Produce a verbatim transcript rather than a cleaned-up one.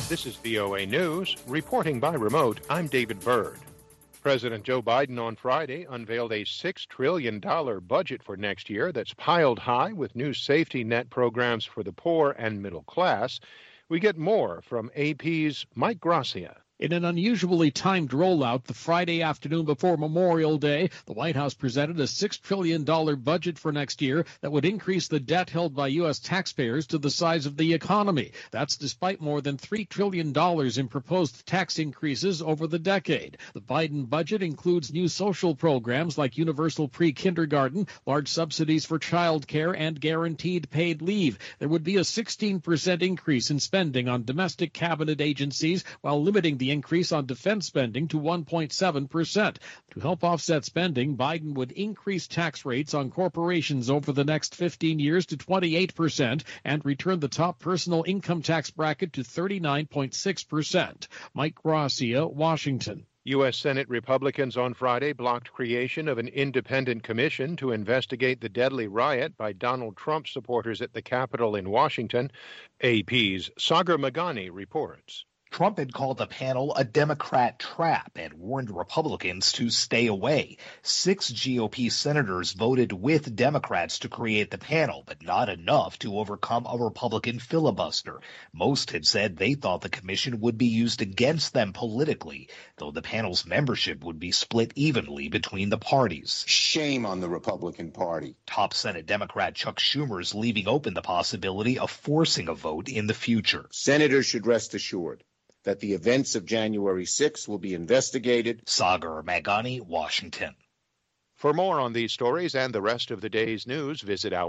This is V O A News. Reporting by remote, I'm David Byrd. President Joe Biden on Friday unveiled a six trillion dollars budget for next year that's piled high with new safety net programs for the poor and middle class. We get more from A P's Mike Gracia. In an unusually timed rollout, the Friday afternoon before Memorial Day, the White House presented a six trillion dollars budget for next year that would increase the debt held by U S taxpayers to the size of the economy. That's despite more than three trillion dollars in proposed tax increases over the decade. The Biden budget includes new social programs like universal pre-kindergarten, large subsidies for child care, and guaranteed paid leave. There would be a sixteen percent increase in spending on domestic cabinet agencies while limiting the increase on defense spending to one point seven percent. To help offset spending, Biden would increase tax rates on corporations over the next fifteen years to twenty-eight percent and return the top personal income tax bracket to thirty-nine point six percent. Mike Gracia, Washington. U S. Senate Republicans on Friday blocked creation of an independent commission to investigate the deadly riot by Donald Trump supporters at the Capitol in Washington. A P's Sagar Magani reports. Trump had called the panel a Democrat trap and warned Republicans to stay away. Six G O P senators voted with Democrats to create the panel, but not enough to overcome a Republican filibuster. Most had said they thought the commission would be used against them politically, though the panel's membership would be split evenly between the parties. Shame on the Republican Party. Top Senate Democrat Chuck Schumer is leaving open the possibility of forcing a vote in the future. Senators should rest assured that the events of January sixth will be investigated. Sagar Magani, Washington. For more on these stories and the rest of the day's news, visit our